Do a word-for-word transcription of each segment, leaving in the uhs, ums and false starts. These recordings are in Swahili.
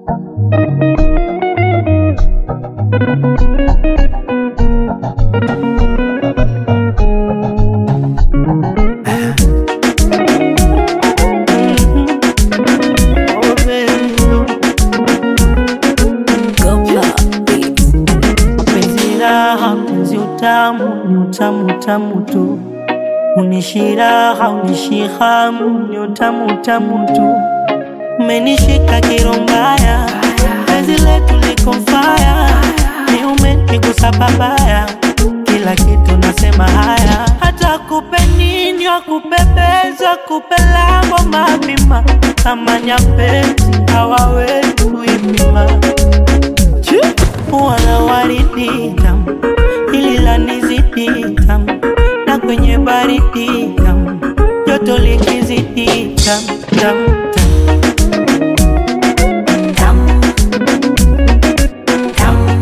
Utamu utamu tu, unishiraha unishihamu, ni utamu utamu tu. Umenishika kirombaya, penzi letu liko fire, ni umenigusa babaya, kila kitu nasema haya. Hata kupe nini wakupebeza, kupe lango mapima, kama nyapezi hawawezi kuipima. Wana waridi tamu, hili la nizidi tamu, na kwenye baridi tamu, joto likizidi tamu, tamu, tamu, tamu,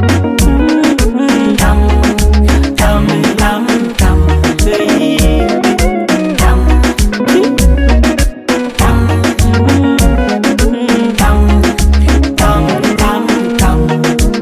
tamu, tamu, tamu, tamu, baby, tamu, tamu, tamu, tamu, tamu, tamu.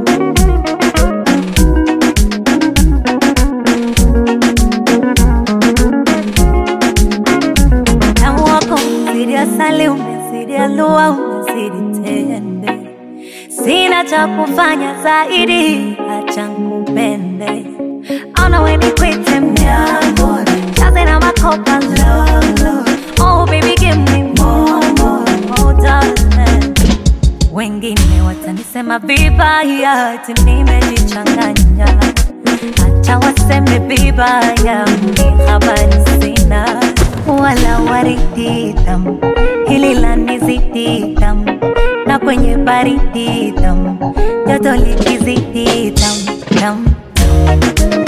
Asali umezidi alua, umezidi tende, sina cha kufanya zaidi, acha nikupende. Ona we nikwite myango, chaze na makopa love, love. Oh baby give me more, more, more darling. Wengine watanisema vibaya, ati nimejichanganya, acha waseme vibaya, mimi habari sina. Wala waridi tamu, hili la nizidi tamu, na kwenye baridi tamu, joto likizidi tamu, tamu, tamu.